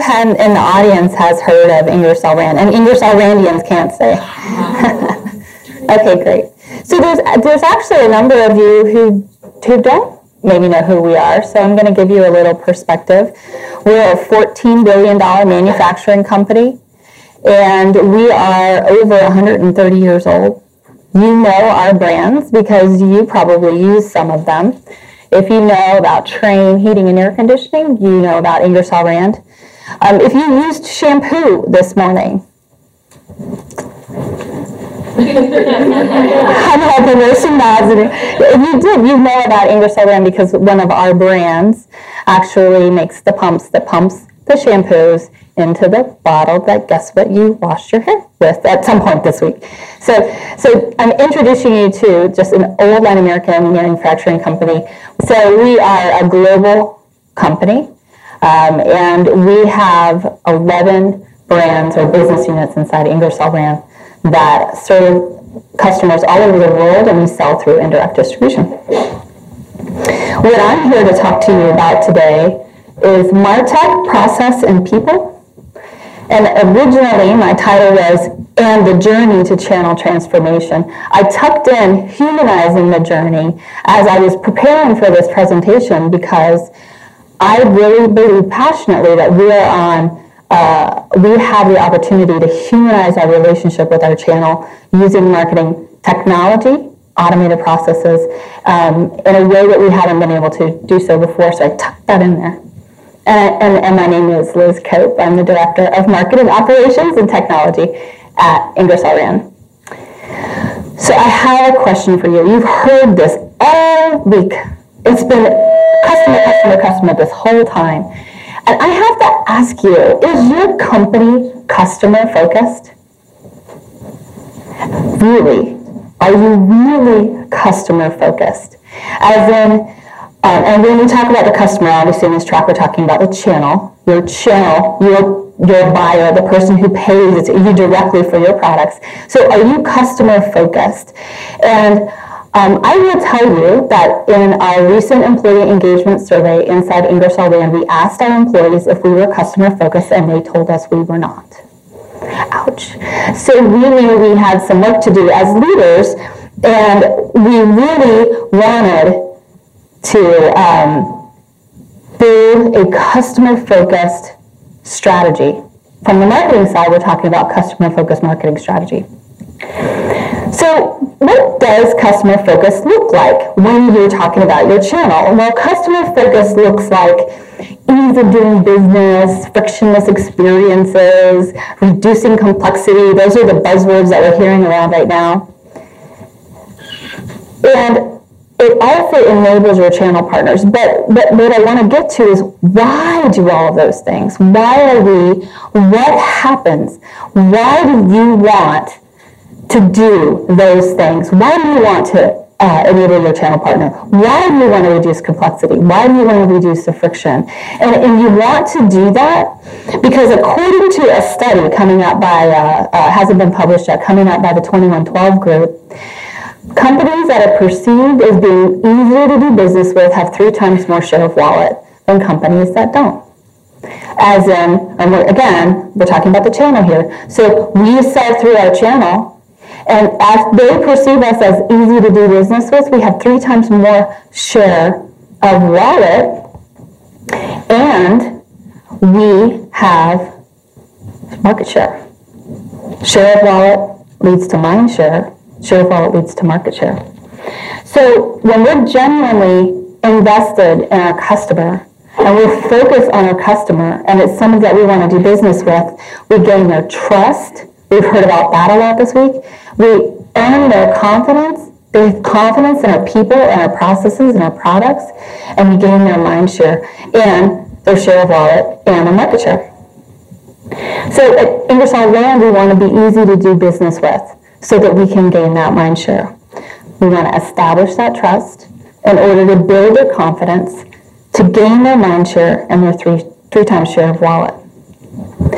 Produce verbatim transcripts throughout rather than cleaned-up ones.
in, in the audience has heard of Ingersoll Rand? And Ingersoll Randians can't say. Okay, great. So there's there's actually a number of you who who don't maybe know who we are. So I'm going to give you a little perspective. We're a fourteen billion dollars manufacturing company, and we are over one hundred thirty years old. You know our brands because you probably use some of them. If you know about Trane heating and air conditioning, you know about Ingersoll Rand. Um, if you used shampoo this morning, I'm hoping there's some nods in it. If you did, you know about Ingersoll Rand because one of our brands actually makes the pumps that pumps the shampoos into the bottle that, guess what, you washed your hair with at some point this week. So, so I'm introducing you to just an old Latin American manufacturing company. So we are a global company, um, and we have eleven brands or business units inside Ingersoll Rand that serve customers all over the world, and we sell through indirect distribution. What I'm here to talk to you about today is MarTech, Process, and People. And originally, my title was, And the Journey to Channel Transformation. I tucked in humanizing the journey as I was preparing for this presentation because I really believe passionately that we are on Uh, we have the opportunity to humanize our relationship with our channel using marketing technology, automated processes, um, in a way that we haven't been able to do so before, so I tucked that in there. And, and, and my name is Liz Cope. I'm the Director of Marketing Operations and Technology at Ingersoll Rand. So I have a question for you. You've heard this all week. It's been customer, customer, customer this whole time. And I have to ask you, is your company customer focused? Really? Are you really customer focused? As in, um, and when we talk about the customer, obviously in this track we're talking about the channel, your channel, your, your buyer, the person who pays you directly for your products. So are you customer focused? And Um, I will tell you that in our recent employee engagement survey inside Ingersoll Rand, we asked our employees if we were customer focused, and they told us we were not. Ouch. So we knew we had some work to do as leaders, and we really wanted to um, build a customer focused strategy. From the marketing side, we're talking about customer focused marketing strategy. So what does customer focus look like when you're talking about your channel? Well, customer focus looks like ease of doing business, frictionless experiences, reducing complexity. Those are the buzzwords that we're hearing around right now. And it also enables your channel partners. But, but what I want to get to is, why do all of those things? Why are we, what happens? Why do you want to do those things? Why do you want to uh, enable your channel partner? Why do you want to reduce complexity? Why do you want to reduce the friction? And, and you want to do that because according to a study coming out by, uh, uh, hasn't been published yet, coming out by the twenty-one twelve group, companies that are perceived as being easier to do business with have three times more share of wallet than companies that don't. As in, and we're, again, we're talking about the channel here. So we sell through our channel, and as they perceive us as easy to do business with, we have three times more share of wallet, and we have market share. Share of wallet leads to mind share. Share of wallet leads to market share. So when we're genuinely invested in our customer, and we're focused on our customer, and it's someone that we want to do business with, we gain their trust. We've heard about that a lot this week. We earn their confidence. They have confidence in our people and our processes and our products, and we gain their mind share and their share of wallet and their market share. So at Ingersoll Rand, we want to be easy to do business with so that we can gain that mind share. We want to establish that trust in order to build their confidence, to gain their mind share and their three, three times share of wallet.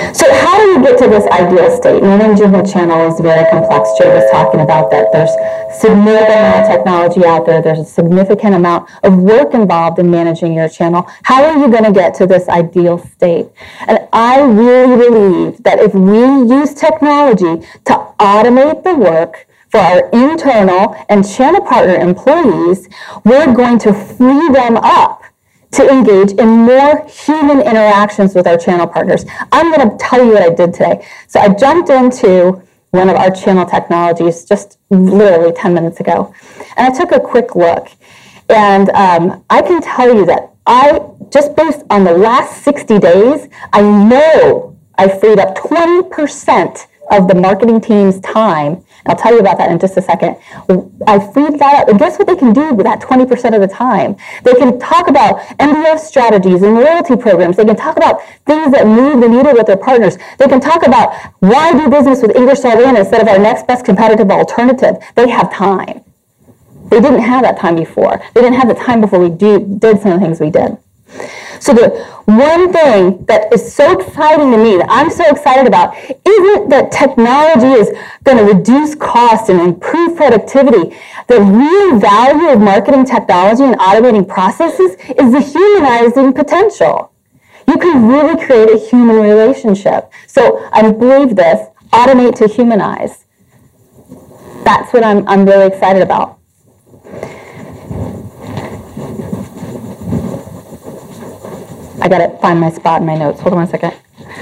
So how do you get to this ideal state? Managing the channel is very complex. Jay was talking about that. There's significant amount of technology out there. There's a significant amount of work involved in managing your channel. How are you going to get to this ideal state? And I really believe that if we use technology to automate the work for our internal and channel partner employees, we're going to free them up to engage in more human interactions with our channel partners. I'm going to tell you what I did today. So I jumped into one of our channel technologies just literally ten minutes ago, and I took a quick look. And um, I can tell you that I, just based on the last sixty days, I know I freed up twenty percent of the marketing team's time. I'll tell you about that in just a second. I freed that up. And guess what they can do with that twenty percent of the time? They can talk about M B S strategies and loyalty programs. They can talk about things that move the needle with their partners. They can talk about why do business with Ingersoll Rand instead of our next best competitive alternative. They have time. They didn't have that time before. They didn't have the time before we do, did some of the things we did. So the one thing that is so exciting to me, that I'm so excited about, isn't that technology is going to reduce cost and improve productivity. The real value of marketing technology and automating processes is the humanizing potential. You can really create a human relationship. So I believe this, automate to humanize. That's what I'm, I'm really excited about. I gotta find my spot in my notes. Hold on one second.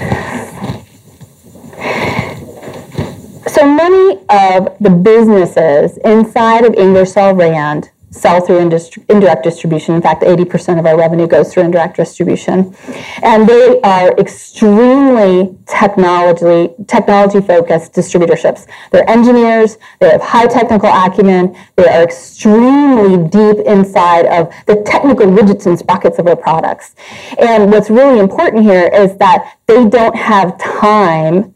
So many of the businesses inside of Ingersoll Rand sell through indirect distribution. In fact, eighty percent of our revenue goes through indirect distribution. And they are extremely technology, technology-focused distributorships. They're engineers, they have high technical acumen, they are extremely deep inside of the technical widgets and sprockets of our products. And what's really important here is that they don't have time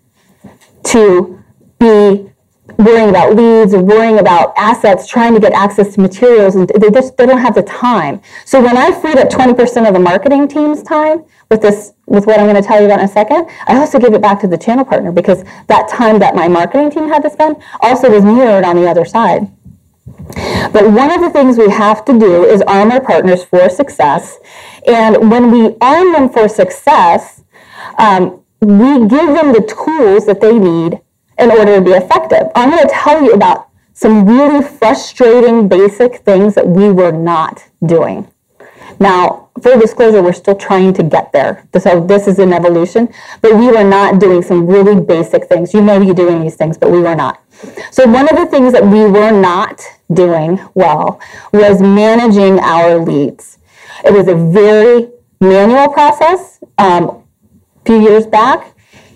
to be worrying about leads and worrying about assets, trying to get access to materials, and they just they don't have the time. So when I freed up twenty percent of the marketing team's time with this, with what I'm going to tell you about in a second, I also give it back to the channel partner, because that time that my marketing team had to spend also was mirrored on the other side. But one of the things we have to do is arm our partners for success, and when we arm them for success, um, we give them the tools that they need in order to be effective. I'm going to tell you about some really frustrating basic things that we were not doing. Now, full disclosure, we're still trying to get there. So this is an evolution, but we were not doing some really basic things. You may be doing these things, but we were not. So one of the things that we were not doing well was managing our leads. It was a very manual process um, a few years back.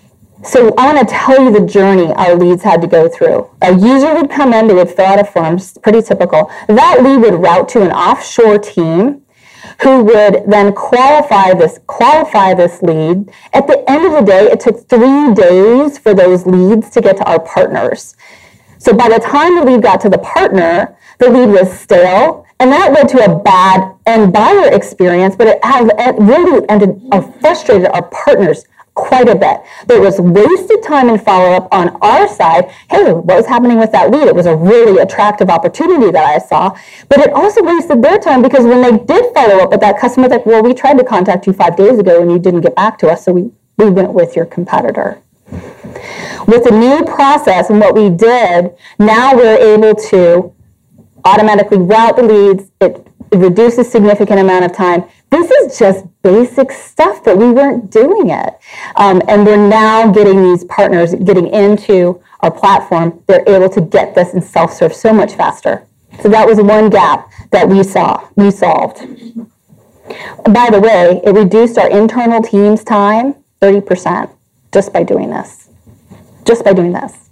So I want to tell you the journey our leads had to go through. A user would come in, they would fill out a form, pretty typical. That lead would route to an offshore team who would then qualify this, qualify this lead. At the end of the day, it took three days for those leads to get to our partners. So by the time the lead got to the partner, the lead was stale, and that led to a bad end buyer experience, but it, had, it really ended up frustrated our partners quite a bit. There was wasted time and follow-up on our side. Hey, what was happening with that lead? It was a really attractive opportunity that I saw, but it also wasted their time, because when they did follow up with that customer, like, well, we tried to contact you five days ago and you didn't get back to us, so we, we went with your competitor. With the new process and what we did, now we're able to automatically route the leads. It, it reduces a significant amount of time. This is just basic stuff that we weren't doing it. Um, and we're now getting these partners getting into our platform. They're able to get this and self-serve so much faster. So that was one gap that we saw, we solved. By the way, it reduced our internal team's time thirty percent just by doing this. Just by doing this.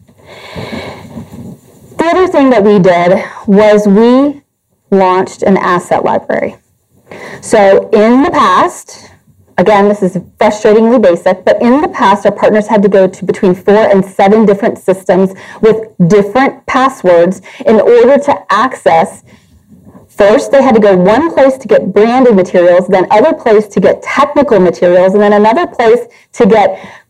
The other thing that we did was we launched an asset library. So in the past, again, this is frustratingly basic, but in the past, our partners had to go to between four and seven different systems with different passwords in order to access. First, they had to go one place to get branded materials, then other place to get technical materials, and then another place to get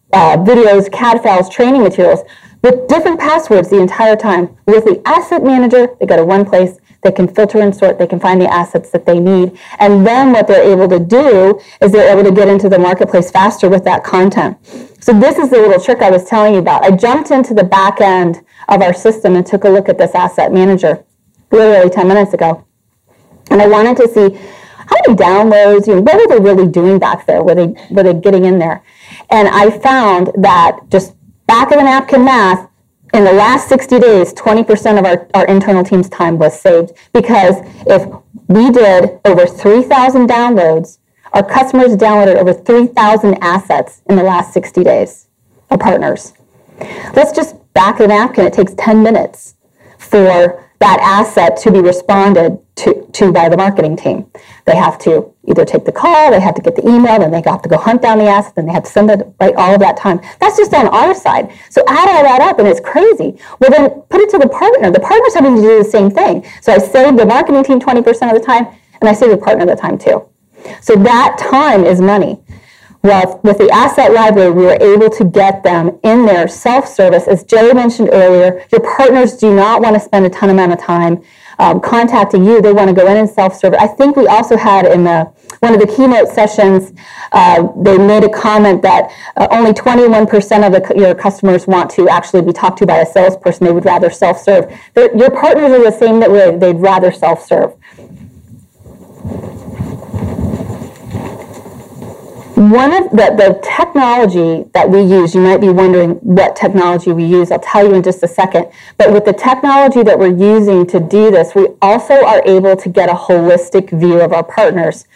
uh, videos, C A D files, training materials with different passwords the entire time. With the asset manager, they go to one place, they can filter and sort, they can find the assets that they need. And then what they're able to do is they're able to get into the marketplace faster with that content. So this is the little trick I was telling you about. I jumped into the back end of our system and took a look at this asset manager literally ten minutes ago. And I wanted to see how many downloads, you know, what were they really doing back there? Were they, were they getting in there? And I found that just back of the napkin math, in the last sixty days, twenty percent of our, our internal team's time was saved, because if we did over three thousand downloads, our customers downloaded over three thousand assets in the last sixty days, our partners. Let's just back of the napkin, it takes ten minutes for that asset to be responded to, to by the marketing team. They have to either take the call, they have to get the email, then they have to go hunt down the asset, then they have to send it, right, all of that time. That's just on our side. So add all that up and it's crazy. Well, then put it to the partner. The partner's having to do the same thing. So I saved the marketing team twenty percent of the time, and I saved the partner the time too. So that time is money. Well, with the asset library, we were able to get them in their self-service. As Jay mentioned earlier, your partners do not want to spend a ton amount of time um, contacting you. They want to go in and self-serve. I think we also had in the one of the keynote sessions, uh, they made a comment that uh, only twenty-one percent of the, your customers want to actually be talked to by a salesperson. They would rather self-serve. They're, your partners are the same that way. They'd rather self-serve. One of the, the technology that we use, you might be wondering what technology we use. I'll tell you in just a second. But with the technology that we're using to do this, we also are able to get a holistic view of our partners.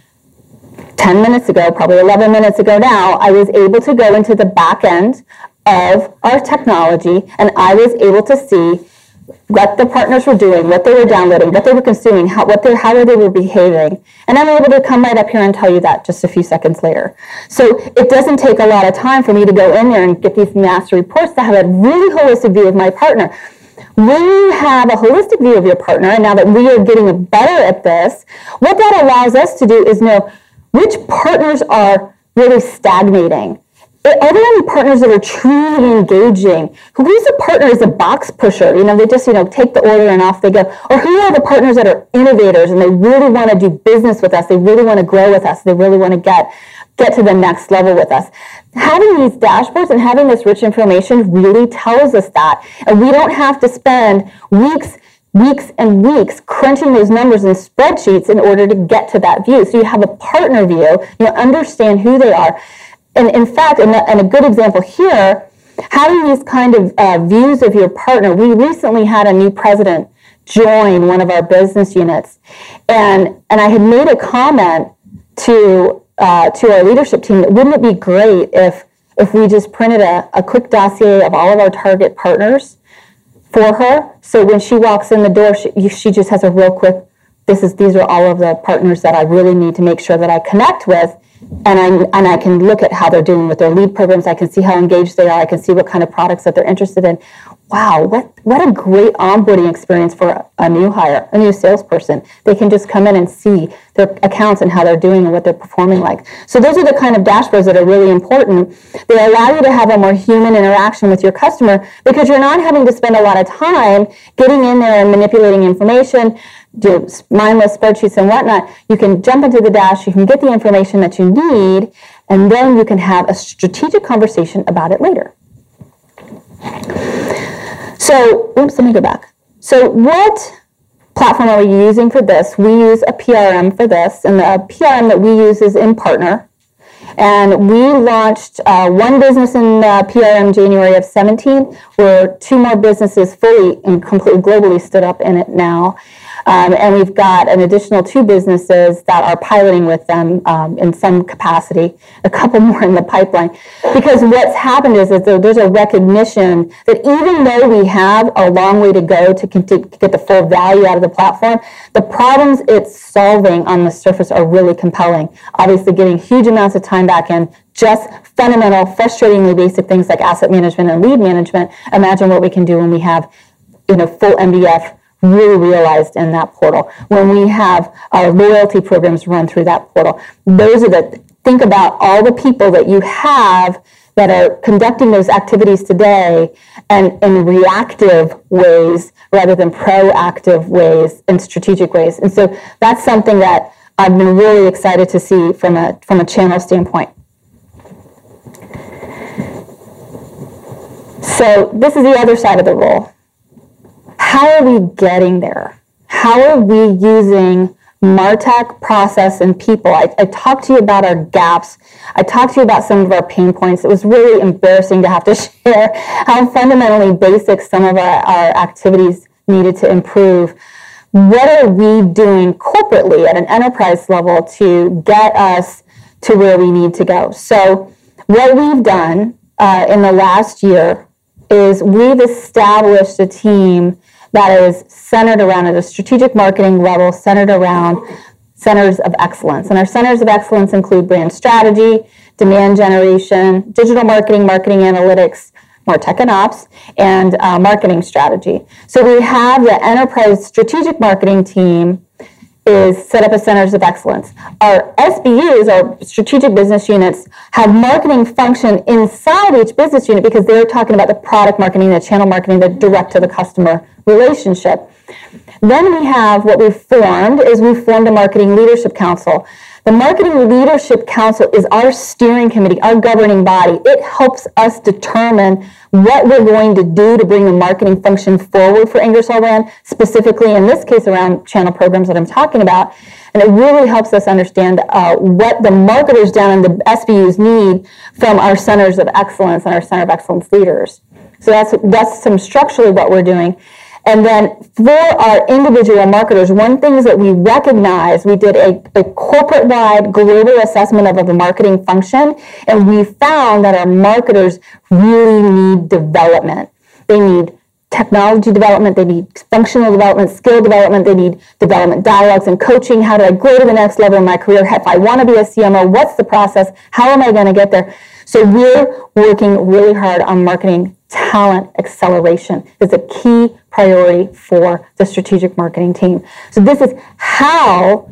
ten minutes ago, probably eleven minutes ago now, I was able to go into the back end of our technology, and I was able to see what the partners were doing, what they were downloading, what they were consuming, how, what they, how they were behaving. And I'm able to come right up here and tell you that just a few seconds later. So it doesn't take a lot of time for me to go in there and get these master reports to have a really holistic view of my partner. When you have a holistic view of your partner, and now that we are getting better at this, what that allows us to do is know which partners are really stagnating. Are there any partners that are truly engaging? Who's a partner is a box pusher? You know, they just, you know, take the order and off they go. Or who are the partners that are innovators and they really want to do business with us? They really want to grow with us. They really want to get, get to the next level with us. Having these dashboards and having this rich information really tells us that. And we don't have to spend weeks weeks and weeks crunching those numbers in spreadsheets in order to get to that view. So you have a partner view, you understand who they are. And in fact, and a, and a good example here, having these kind of uh, views of your partner, we recently had a new president join one of our business units. And, and I had made a comment to, uh, to our leadership team that wouldn't it be great if, if we just printed a, a quick dossier of all of our target partners for her, so when she walks in the door, she, she just has a real quick, this is, these are all of the partners that I really need to make sure that I connect with. And I and I can look at how they're doing with their lead programs. I can see how engaged they are. I can see what kind of products that they're interested in. Wow, what what a great onboarding experience for a, a new hire, a new salesperson. They can just come in and see their accounts and how they're doing and what they're performing like. So those are the kind of dashboards that are really important. They allow you to have a more human interaction with your customer because you're not having to spend a lot of time getting in there and manipulating information, do mindless spreadsheets and whatnot. You can jump into the dash, you can get the information that you need, and then you can have a strategic conversation about it later. So, oops, let me go back. So what platform are we using for this? We use a P R M for this, and the P R M that we use is InPartner. And we launched uh, one business in uh, P R M January of seventeen, where two more businesses fully and completely globally stood up in it now. Um, and we've got an additional two businesses that are piloting with them um, in some capacity, a couple more in the pipeline. Because what's happened is that there's a recognition that even though we have a long way to go to get the full value out of the platform, the problems it's solving on the surface are really compelling. Obviously getting huge amounts of time back in, just fundamental, frustratingly basic things like asset management and lead management. Imagine what we can do when we have, you know, full M D F really realized in that portal. When we have our loyalty programs run through that portal, those are the think about all the people that you have that are conducting those activities today and in reactive ways rather than proactive ways and strategic ways. And so that's something that I've been really excited to see from a from a channel standpoint. So this is the other side of the role. How are we getting there? How are we using MarTech, process, and people? I, I talked to you about our gaps. I talked to you about some of our pain points. It was really embarrassing to have to share how fundamentally basic some of our, our activities needed to improve. What are we doing corporately at an enterprise level to get us to where we need to go? So what we've done uh, in the last year is we've established a team that is centered around at a strategic marketing level, centered around centers of excellence. And our centers of excellence include brand strategy, demand generation, digital marketing, marketing analytics, MarTech and ops, and uh, marketing strategy. So we have the enterprise strategic marketing team is set up as centers of excellence. Our S B Us, our strategic business units, have marketing function inside each business unit because they're talking about the product marketing, the channel marketing, the direct to the customer relationship. Then we have what we've formed is we've formed a marketing leadership council. The Marketing Leadership Council is our steering committee, our governing body. It helps us determine what we're going to do to bring the marketing function forward for Ingersoll Rand, specifically in this case around channel programs that I'm talking about. And it really helps us understand uh, what the marketers down in the S B Us need from our centers of excellence and our center of excellence leaders. So that's, that's some structurally what we're doing. And then for our individual marketers, one thing is that we recognize, we did a, a corporate-wide global assessment of the marketing function, and we found that our marketers really need development. They need technology development, they need functional development, skill development, they need development dialogues and coaching. How do I grow to the next level in my career? If I want to be a C M O, what's the process? How am I going to get there? So we're working really hard on marketing talent acceleration. It's a key priority for the strategic marketing team. So this is how,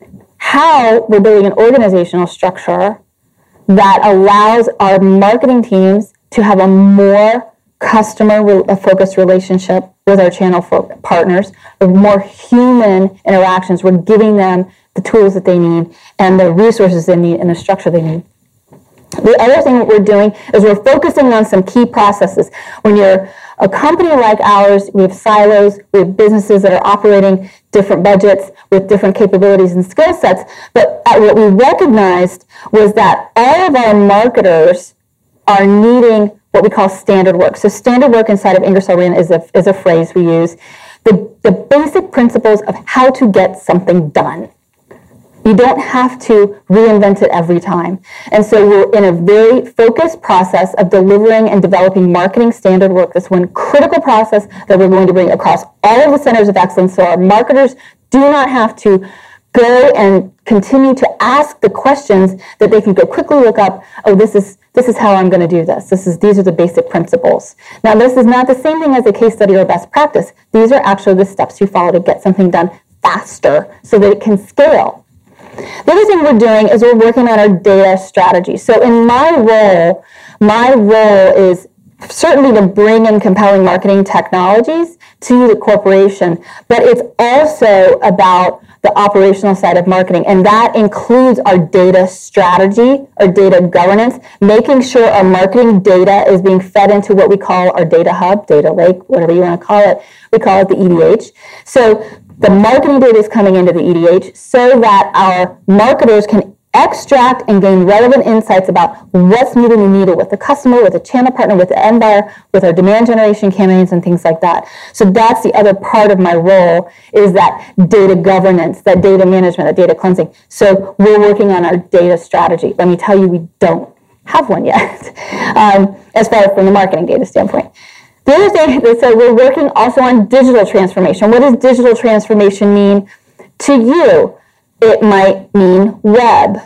how we're building an organizational structure that allows our marketing teams to have a more customer-focused relationship with our channel partners, with more human interactions. We're giving them the tools that they need and the resources they need and the structure they need. The other thing that we're doing is we're focusing on some key processes. When you're a company like ours, we have silos, we have businesses that are operating different budgets with different capabilities and skill sets. But what we recognized was that all of our marketers are needing what we call standard work. So standard work inside of Ingersoll Rand is a, is a phrase we use. The, the basic principles of how to get something done. You don't have to reinvent it every time. And so we're in a very focused process of delivering and developing marketing standard work. That's one critical process that we're going to bring across all of the centers of excellence so our marketers do not have to go and continue to ask the questions, that they can go quickly look up, oh, this is this is how I'm going to do this. This is these are the basic principles. Now, this is not the same thing as a case study or best practice. These are actually the steps you follow to get something done faster so that it can scale. The other thing we're doing is we're working on our data strategy. So in my role, my role is certainly to bring in compelling marketing technologies to the corporation, but it's also about the operational side of marketing, and that includes our data strategy, our data governance, making sure our marketing data is being fed into what we call our data hub, data lake, whatever you want to call it. We call it the E D H. So the marketing data is coming into the E D H so that our marketers can extract and gain relevant insights about what's moving the needle with the customer, with the channel partner, with the end buyer, with our demand generation campaigns and things like that. So that's the other part of my role, is that data governance, that data management, that data cleansing. So we're working on our data strategy. Let me tell you, we don't have one yet, um, as far as from the marketing data standpoint. The other thing is that we're working also on digital transformation. What does digital transformation mean to you? It might mean web.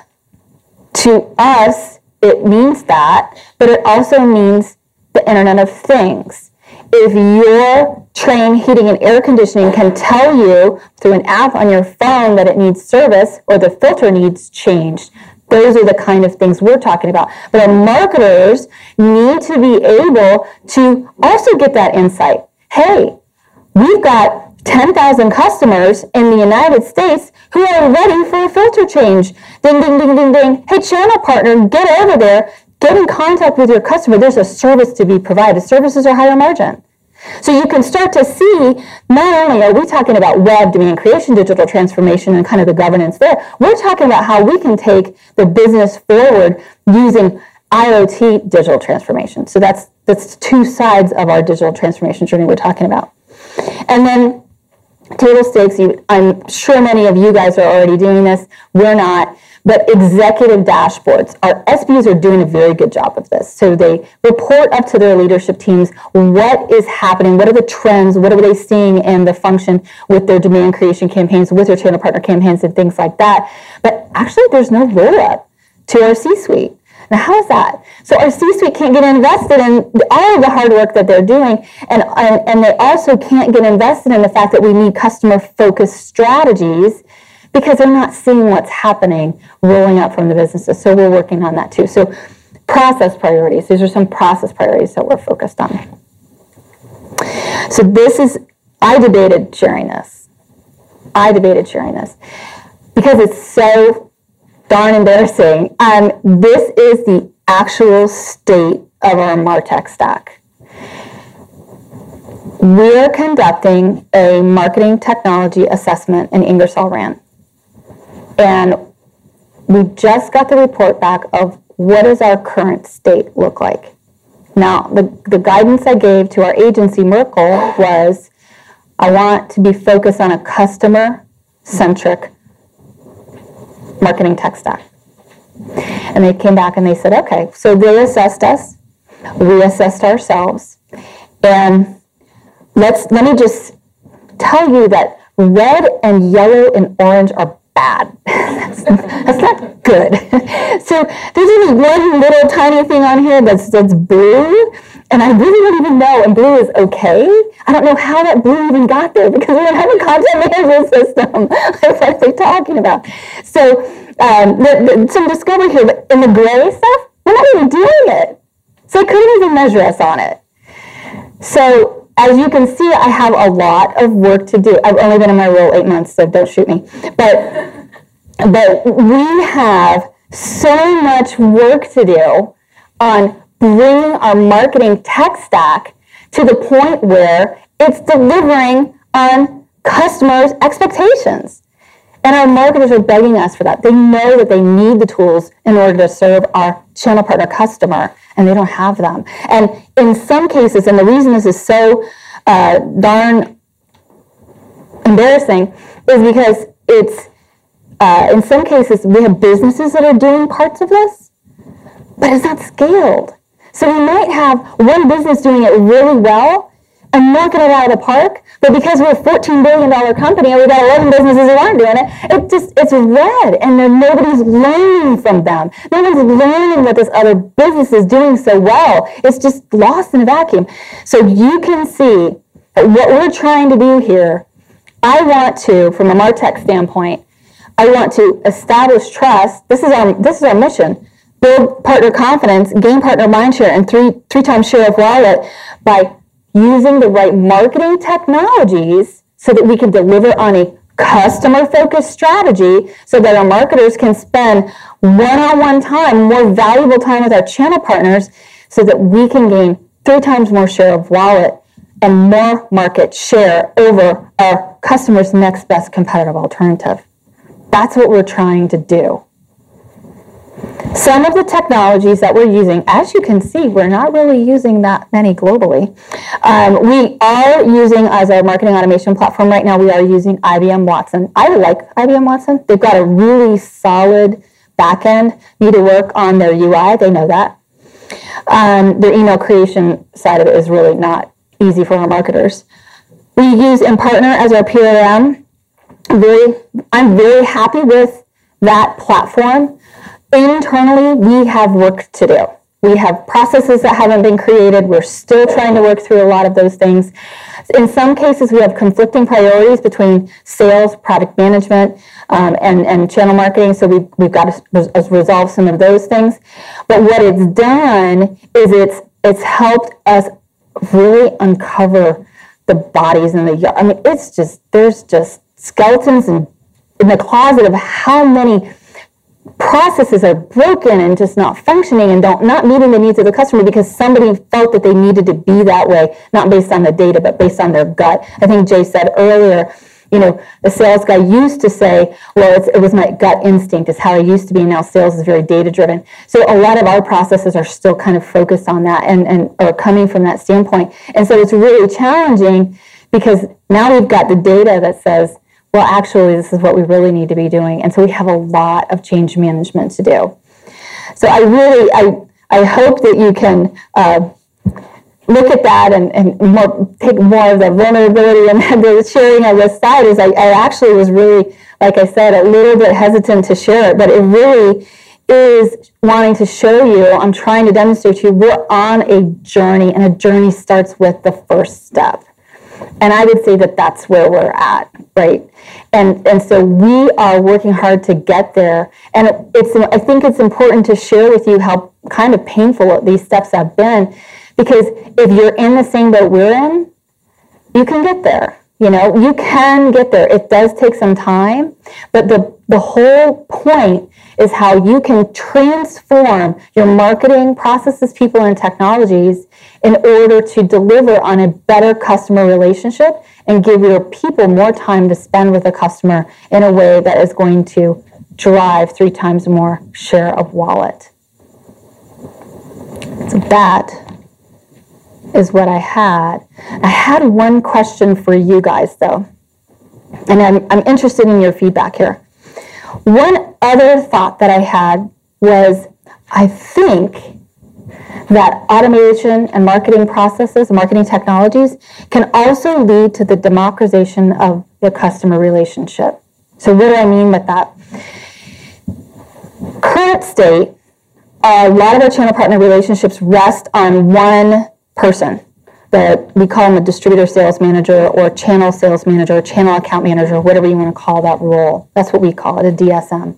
To us, it means that, but it also means the Internet of Things. If your train heating and air conditioning can tell you through an app on your phone that it needs service or the filter needs changed, Those are the kind of things we're talking about. But our marketers need to be able to also get that insight. Hey, we've got ten thousand customers in the United States who are ready for a filter change. Ding, ding, ding, ding, ding. Hey, channel partner, get over there. Get in contact with your customer. There's a service to be provided. Services are higher margin. So you can start to see, not only are we talking about web demand creation, digital transformation, and kind of the governance there, we're talking about how we can take the business forward using I O T digital transformation. So that's that's two sides of our digital transformation journey we're talking about. And then table stakes, you, I'm sure many of you guys are already doing this. We're not. But executive dashboards, our S Bs are doing a very good job of this. So they report up to their leadership teams what is happening, what are the trends, what are they seeing in the function with their demand creation campaigns, with their channel partner campaigns, and things like that. But actually, there's no roll-up to our C-suite. Now, how is that? So our C-suite can't get invested in all of the hard work that they're doing, and, and, and they also can't get invested in the fact that we need customer-focused strategies because they're not seeing what's happening rolling up from the businesses. So we're working on that too. So process priorities. These are some process priorities that we're focused on. So this is, I debated sharing this. I debated sharing this because it's so darn embarrassing. Um, this is the actual state of our MarTech stack. We're conducting a marketing technology assessment in Ingersoll Rand. And we just got the report back of what does our current state look like. Now, the, the guidance I gave to our agency, Merkle, was I want to be focused on a customer-centric marketing tech stack. And they came back and they said, okay, so they assessed us, we assessed ourselves, and let's let me just tell you that red and yellow and orange are bad. that's, that's not good. So there's only one little tiny thing on here that's that's blue, and I really don't even know, and blue is okay. I don't know how that blue even got there because we don't have a content management system. Like, what are they talking about? So um, the, the, some discovery here, but in the gray stuff, we're not even doing it. So they couldn't even measure us on it. So as you can see, I have a lot of work to do. I've only been in my role eight months, so don't shoot me. But, but we have so much work to do on bringing our marketing tech stack to the point where it's delivering on customers' expectations. And our marketers are begging us for that. They know that they need the tools in order to serve our channel partner customer, and they don't have them. And in some cases, and the reason this is so uh, darn embarrassing is because it's, uh, in some cases, we have businesses that are doing parts of this, but it's not scaled. So we might have one business doing it really well and knocking it out of the park, but because we're a fourteen billion dollars company and we've got eleven businesses that aren't doing it, it just, it's red, and then nobody's learning from them. No one's learning what this other business is doing so well. It's just lost in a vacuum. So you can see that what we're trying to do here, I want to, from a MarTech standpoint, I want to establish trust. This is our, this is our mission. Build partner confidence, gain partner mindshare, and three, three times share of wallet by using the right marketing technologies so that we can deliver on a customer-focused strategy so that our marketers can spend one-on-one time, more valuable time with our channel partners so that we can gain three times more share of wallet and more market share over our customer's next best competitive alternative. That's what we're trying to do. Some of the technologies that we're using, as you can see, we're not really using that many globally. Um, we are using, as our marketing automation platform right now, we are using I B M Watson. I like I B M Watson. They've got a really solid back end. Need to work on their U I. They know that. Um, their email creation side of it is really not easy for our marketers. We use InPartner as our P R M. Very, I'm very happy with that platform. Internally, we have work to do. We have processes that haven't been created. We're still trying to work through a lot of those things. In some cases, we have conflicting priorities between sales, product management, um, and, and channel marketing, so we've, we've got to res- resolve some of those things. But what it's done is it's, it's helped us really uncover the bodies in the yard. I mean, it's just, there's just skeletons in, in the closet of how many processes are broken and just not functioning and don't not meeting the needs of the customer because somebody felt that they needed to be that way, not based on the data, but based on their gut. I think Jay said earlier, you know, the sales guy used to say, well, it's, it was my gut instinct. It's how I used to be. Now sales is very data-driven. So a lot of our processes are still kind of focused on that and, and are coming from that standpoint. And so it's really challenging because now we've got the data that says, well, actually, this is what we really need to be doing. And so we have a lot of change management to do. So I really, I, I hope that you can uh, look at that and, and more, take more of the vulnerability and the sharing of this side. Is I, I actually was really, like I said, a little bit hesitant to share it, but it really is wanting to show you, I'm trying to demonstrate to you, we're on a journey, and a journey starts with the first step. And I would say that that's where we're at, right? And and so we are working hard to get there. And it's I think it's important to share with you how kind of painful these steps have been, because if you're in the same boat we're in, you can get there. You know, you can get there. It does take some time, but the the whole point is how you can transform your marketing processes, people, and technologies in order to deliver on a better customer relationship and give your people more time to spend with a customer in a way that is going to drive three times more share of wallet. So that is what I had. I had one question for you guys, though, and I'm, I'm interested in your feedback here. One other thought that I had was, I think that automation and marketing processes, marketing technologies, can also lead to the democratization of the customer relationship. So what do I mean with that? Current state, a lot of our channel partner relationships rest on one person. The, we call them a distributor sales manager or channel sales manager, channel account manager, whatever you want to call that role. That's what we call it, a D S M.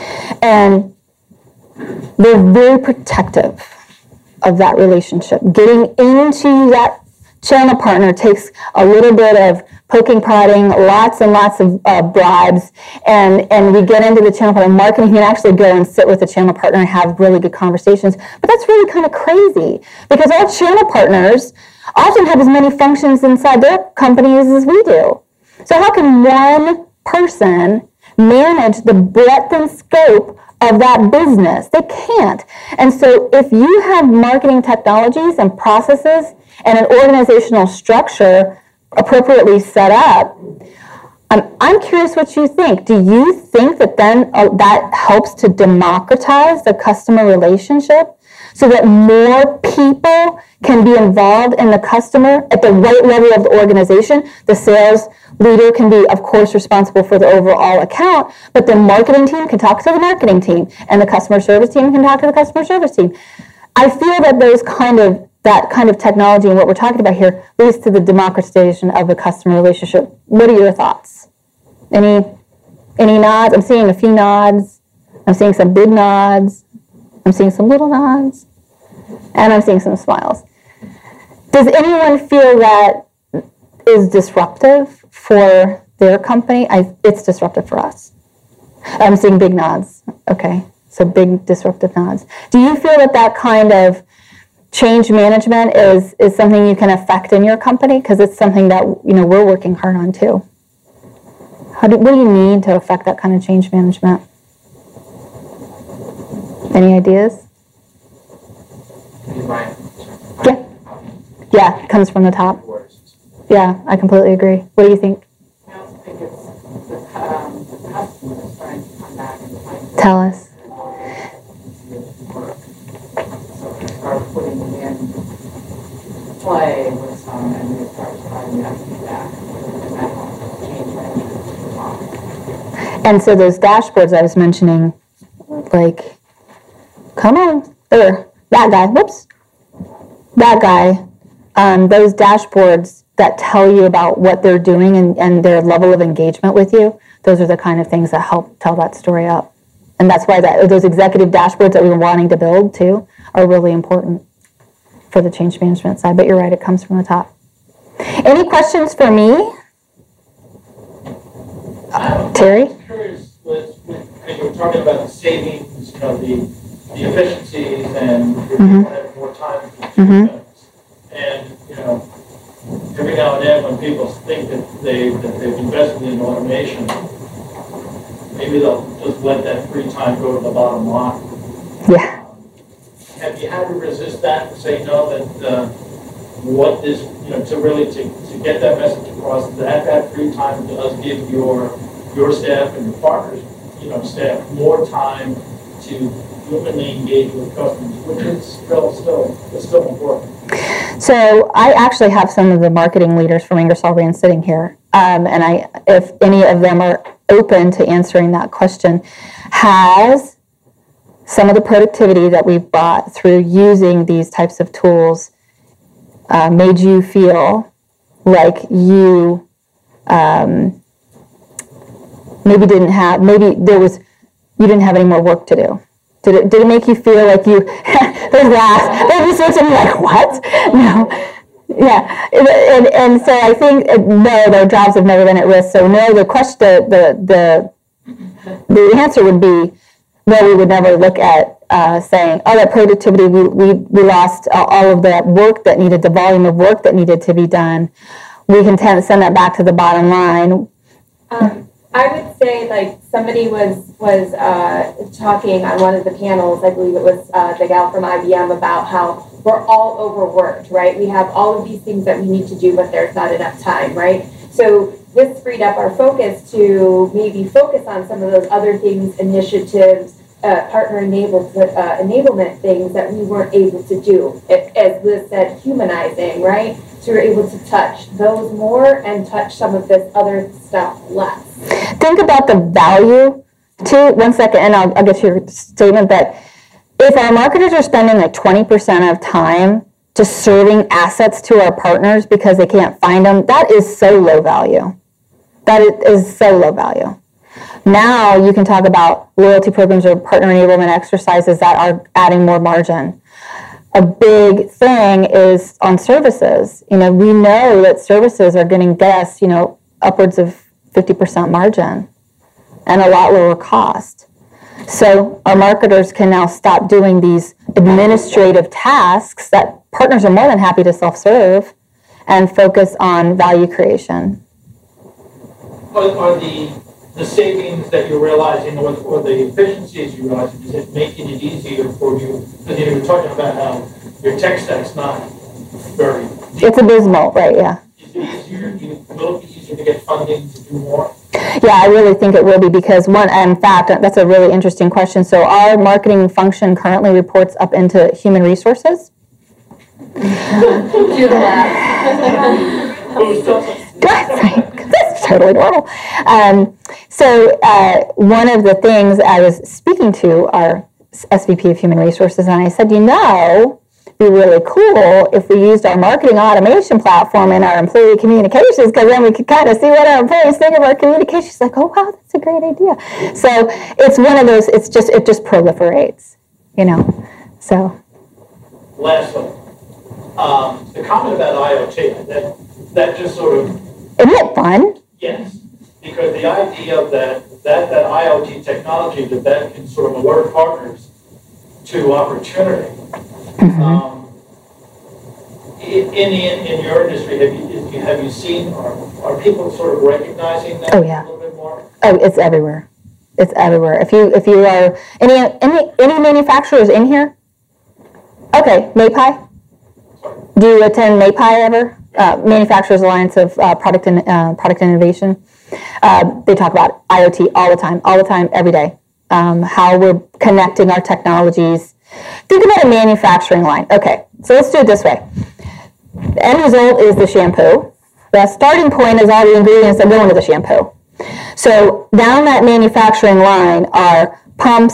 And they're very protective of that relationship. Getting into that channel partner takes a little bit of poking, prodding, lots and lots of uh, bribes, and, and we get into the channel partner marketing. You can actually go and sit with the channel partner and have really good conversations. But that's really kind of crazy, because our channel partners often have as many functions inside their companies as we do. So how can one person manage the breadth and scope of that business? They can't. And so if you have marketing technologies and processes and an organizational structure appropriately set up, um, I'm curious what you think. Do you think that then uh, that helps to democratize the customer relationship so that more people can be involved in the customer at the right level of the organization? The sales leader can be, of course, responsible for the overall account, but the marketing team can talk to the marketing team, and the customer service team can talk to the customer service team. I feel that those kind of that kind of technology and what we're talking about here leads to the democratization of the customer relationship. What are your thoughts? Any any nods? I'm seeing a few nods. I'm seeing some big nods. I'm seeing some little nods. And I'm seeing some smiles. Does anyone feel that is disruptive for their company? I, it's disruptive for us. I'm seeing big nods. Okay, so big disruptive nods. Do you feel that that kind of change management is, is something you can affect in your company? Because it's something that, you know, we're working hard on too. How do, what do you need to affect that kind of change management? Any ideas? Yeah. Yeah, it comes from the top. Yeah, I completely agree. What do you think? I also think it's the, um, the customer is starting to come back and find Tell us. work. So we start putting it in play with some, and we start providing that feedback, and that helps change management. And so those dashboards I was mentioning, like, come on, there. that guy, whoops, that guy, um, those dashboards that tell you about what they're doing and, and their level of engagement with you, those are the kind of things that help tell that story up. And that's why that those executive dashboards that we were wanting to build, too, are really important for the change management side. But you're right, it comes from the top. Any questions for me? Uh, Terry? I was curious, was, when you were talking about the savings, you know, the, the efficiencies and mm-hmm. having more time to do mm-hmm. things. And, you know, every now and then when people think that, they, that they've invested in automation, maybe they'll just let that free time go to the bottom line. Yeah. Um, have you had to resist that and say no, that uh, what this, you know, to really, to, to get that message across, that that free time does give your, your staff and your partners, you know, staff more time to humanly engage with customers, which is still, still, it's still important. So I actually have some of the marketing leaders from Ingersoll Rand sitting here, um, and I, if any of them are open to answering that question, has some of the productivity that we've brought through using these types of tools uh, made you feel like you um, maybe didn't have, maybe there was, you didn't have any more work to do? Did it, did it make you feel like you, those laughs, those just looks at me like, what? No. Yeah. And, and so I think, no, their jobs have never been at risk. So no, the question, the, the, the answer would be, no, we would never look at uh, saying, oh, that productivity, we, we, we lost all of that work that needed, the volume of work that needed to be done. We can tend, send that back to the bottom line. Um, I would say, like, somebody was was uh, talking on one of the panels, I believe it was uh, the gal from I B M, about how we're all overworked, right? We have all of these things that we need to do, but there's not enough time, right? So this freed up our focus to maybe focus on some of those other things, initiatives, uh, partner enabled, uh, enablement things that we weren't able to do. It, as Liz said, humanizing, right? So we're able to touch those more and touch some of this other stuff less. Think about the value, too, one second, and I'll, I'll get to your statement, but if our marketers are spending like twenty percent of time just serving assets to our partners because they can't find them, that is so low value. That is so low value. Now you can talk about loyalty programs or partner enablement exercises that are adding more margin. A big thing is on services. You know, we know that services are going to get us, you know, upwards of fifty percent margin and a lot lower cost. So our marketers can now stop doing these administrative tasks that partners are more than happy to self-serve and focus on value creation. Are, are the, the savings that you're realizing or, or the efficiencies you're realizing, is it making it easier for you? Because you were talking about how your tech stack's not very deep. It's abysmal, right, yeah. Is it easier, you, will it be easier to get funding to do more? Yeah, I really think it will be because one, in fact, that's a really interesting question. So our marketing function currently reports up into human resources. Do the math. That's totally normal. Um, so uh, one of the things I was speaking to our S V P of Human Resources, and I said, you know, it'd be really cool if we used our marketing automation platform in our employee communications, because then we could kind of see what our employees think of our communications. She's like, oh, wow, that's a great idea. So it's one of those, it's just, it just proliferates, you know, so. Last one. Um, the comment about IoT, that, that just sort of... Isn't it fun? Yes, because the idea that that, that IoT technology, that that can sort of alert partners to opportunity. Mm-hmm. um, in, in, in your industry, have you, have you seen, are, are people sort of recognizing that oh, yeah. a little bit more? Oh, it's everywhere. It's everywhere. If you if you are, any any any manufacturers in here? Okay, MAPI? Do you attend MAPI ever? Uh, Manufacturers Alliance of uh, Product and uh, Product Innovation. Uh, they talk about IoT all the time, all the time, every day. Um, how we're connecting our technologies. Think about a manufacturing line. Okay, so let's do it this way. The end result is the shampoo. The starting point is all the ingredients that go into the shampoo. So down that manufacturing line are pumps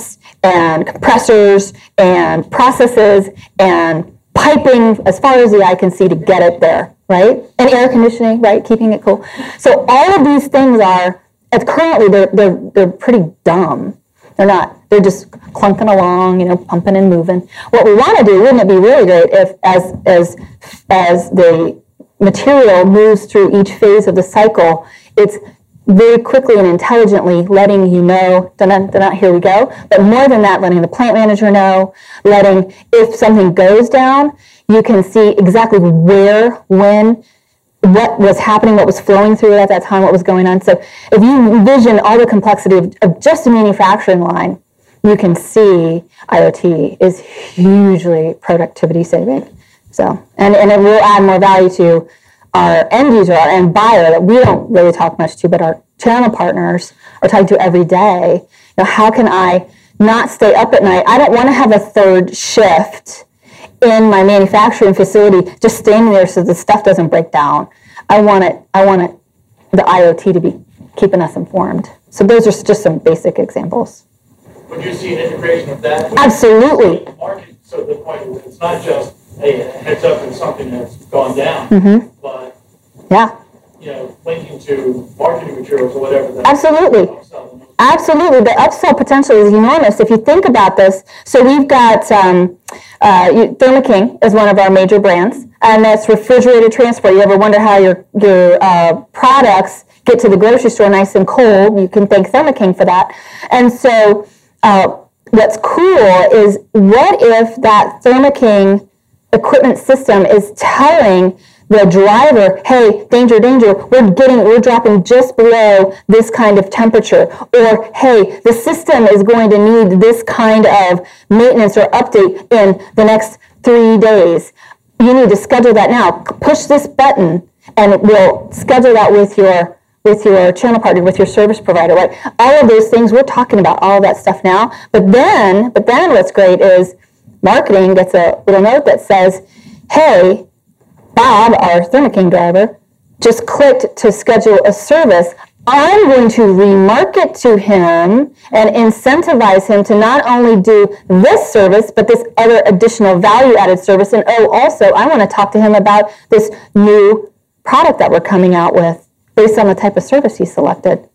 and compressors and processes and piping as far as the eye can see to get it there, right? And air conditioning, right? Keeping it cool. So all of these things are, at currently, they're, they're, they're pretty dumb. They're not. They're just clunking along, you know, pumping and moving. What we want to do, wouldn't it be really great if as, as, as the material moves through each phase of the cycle, it's very quickly and intelligently letting you know, dun, dun, here we go, but more than that, letting the plant manager know, letting, if something goes down, you can see exactly where, when, what was happening, what was flowing through it at that time, what was going on. So if you envision all the complexity of, of just a manufacturing line, you can see IoT is hugely productivity saving. So, and, and it will add more value to our end user, our end buyer that we don't really talk much to, but our channel partners are talking to every day. You know, how can I not stay up at night? I don't want to have a third shift in my manufacturing facility just standing there so the stuff doesn't break down. I want it, I want it, the IoT to be keeping us informed. So those are just some basic examples. Would you see an integration of that? Absolutely. Market, so the point is, it's not just a heads up and something that's gone down, mm-hmm. but yeah, you know, linking to marketing materials or whatever. That Absolutely. Absolutely. The upsell potential is enormous if you think about this. So we've got um, uh, Thermo King is one of our major brands, and that's refrigerated transport. You ever wonder how your, your uh, products get to the grocery store nice and cold? You can thank Thermo King for that. And so uh, what's cool is, what if that Thermo King equipment system is telling the driver, hey, danger, danger, we're getting, we're dropping just below this kind of temperature. Or, hey, the system is going to need this kind of maintenance or update in the next three days. You need to schedule that now. Push this button and we'll schedule that with your with your channel partner, with your service provider, right? All of those things, we're talking about all of that stuff now. But then, but then what's great is marketing gets a little note that says, hey, Bob, our Thermo King driver, just clicked to schedule a service. I'm going to remarket to him and incentivize him to not only do this service, but this other additional value-added service. And oh, also, I want to talk to him about this new product that we're coming out with based on the type of service he selected.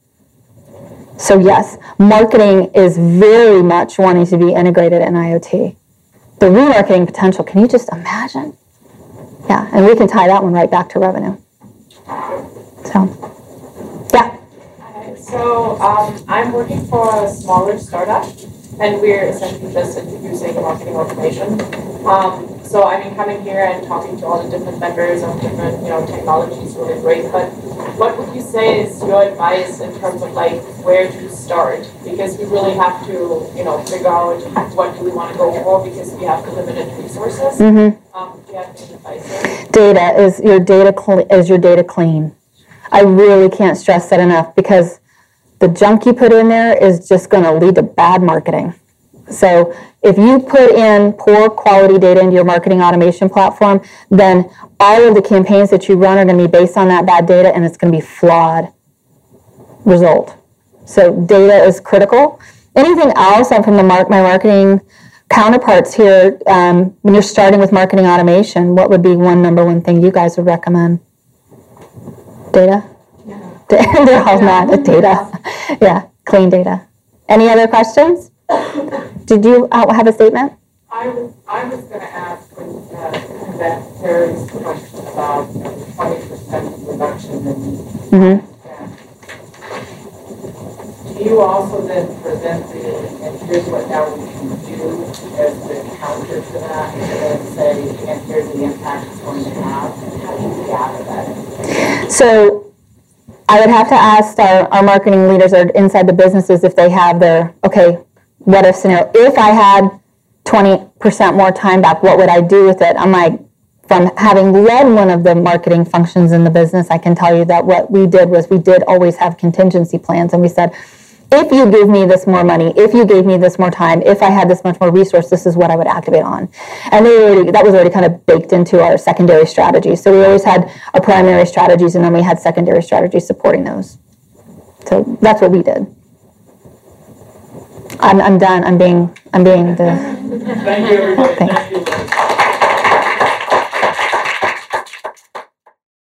So yes, marketing is very much wanting to be integrated in IoT. The remarketing potential, can you just imagine? Yeah, and we can tie that one right back to revenue. So, yeah. Hi, so um, I'm working for a smaller startup, and we're essentially just introducing marketing automation. Um, so I mean, coming here and talking to all the different vendors of different, you know, technologies is really great. But what would you say is your advice in terms of like where to start? Because we really have to, you know, figure out what do we want to go for, because we have limited resources. Mm-hmm. Um, do you have any advice? Data is your data cl- is your data clean. I really can't stress that enough, because the junk you put in there is just going to lead to bad marketing. So if you put in poor quality data into your marketing automation platform, then all of the campaigns that you run are going to be based on that bad data, and it's going to be flawed result. So data is critical. Anything else from the mar- my marketing counterparts here, um, when you're starting with marketing automation, what would be one number one thing you guys would recommend? Data? Yeah. They're all not data. Yeah, clean data. Any other questions? Did you uh, have a statement? I was I was going to ask when uh, that Terry's question about, you know, the twenty percent reduction in mm-hmm. Do you also then present the, and here's what now we can do as the counter to that, and then say, and here's the impact it's going to have, and how do you gather that? So I would have to ask our, our marketing leaders or inside the businesses if they have their, okay, what if scenario. If I had twenty percent more time back, what would I do with it? I'm like, from having led one of the marketing functions in the business, I can tell you that what we did was we did always have contingency plans, and we said, if you give me this more money, if you gave me this more time, if I had this much more resource, this is what I would activate on. And they already, that was already kind of baked into our secondary strategies. So we always had our primary strategies, and then we had secondary strategies supporting those. So that's what we did. I'm, I'm done. I'm being I'm being the, Thank you, everybody. thanks.